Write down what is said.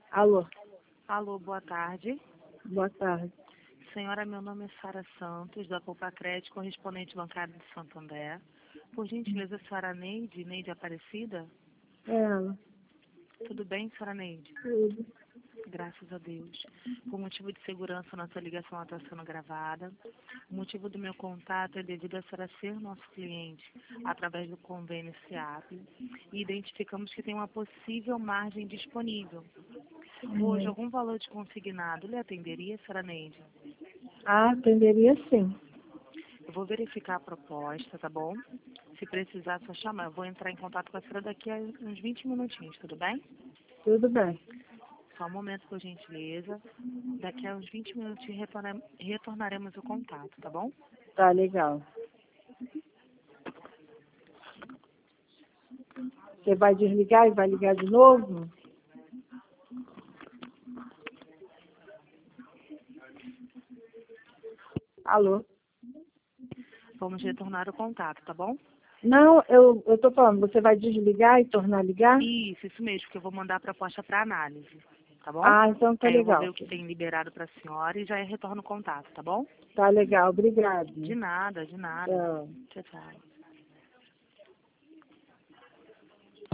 Alô, Alô, boa tarde. boa tarde. Senhora, meu nome é Sara Santos, da Poupa Crédito, correspondente bancário de Santo André. Por gentileza, senhora Neide Aparecida? É ela. Tudo bem, senhora Neide? Tudo. Graças a Deus. Por motivo de segurança, nossa ligação está sendo gravada. O motivo do meu contato é devido a senhora ser nosso cliente através do convênio SEAP e identificamos que tem uma possível margem disponível. Hoje, algum valor de consignado lhe atenderia, senhora Neide? Ah, atenderia sim. Eu vou verificar a proposta, tá bom? Se precisar, só chamar. Eu vou entrar em contato com a senhora daqui a uns 20 minutinhos, tudo bem? Tudo bem. Só um momento, por gentileza. Daqui a uns 20 minutinhos retornaremos o contato, tá bom? Tá legal. Você vai desligar e vai ligar de novo? Alô? Vamos retornar o contato, tá bom? Não, eu tô falando, você vai desligar e tornar a ligar? Isso mesmo, porque eu vou mandar a proposta para análise, tá bom? Ah, então tá Aí eu vou ver legal. o que tem liberado para a senhora e já retorno o contato, tá bom? Tá legal, obrigado. De nada, de nada. Tchau. Tchau, tchau.